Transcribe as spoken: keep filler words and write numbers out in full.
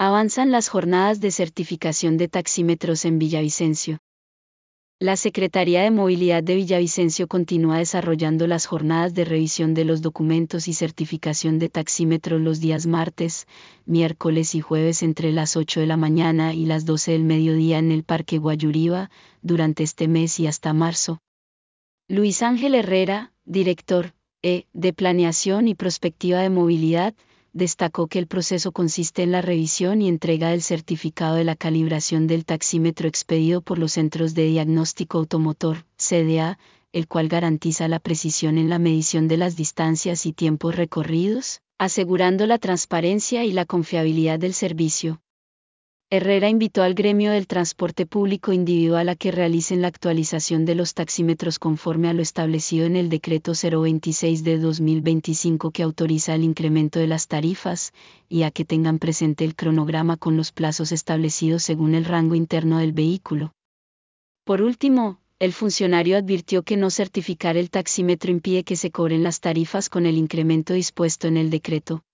Avanzan las jornadas de certificación de taxímetros en Villavicencio. La Secretaría de Movilidad de Villavicencio continúa desarrollando las jornadas de revisión de los documentos y certificación de taxímetros los días martes, miércoles y jueves entre las ocho de la mañana y las doce del mediodía en el Parque Guayuriba, durante este mes y hasta marzo. Luis Ángel Herrera, director E de Planeación y Prospectiva de Movilidad, destacó que el proceso consiste en la revisión y entrega del certificado de la calibración del taxímetro expedido por los Centros de Diagnóstico Automotor, C D A, el cual garantiza la precisión en la medición de las distancias y tiempos recorridos, asegurando la transparencia y la confiabilidad del servicio. Herrera invitó al gremio del transporte público individual a que realicen la actualización de los taxímetros conforme a lo establecido en el Decreto cero veintiséis de dos mil veinticinco que autoriza el incremento de las tarifas, y a que tengan presente el cronograma con los plazos establecidos según el rango interno del vehículo. Por último, el funcionario advirtió que no certificar el taxímetro impide que se cobren las tarifas con el incremento dispuesto en el decreto.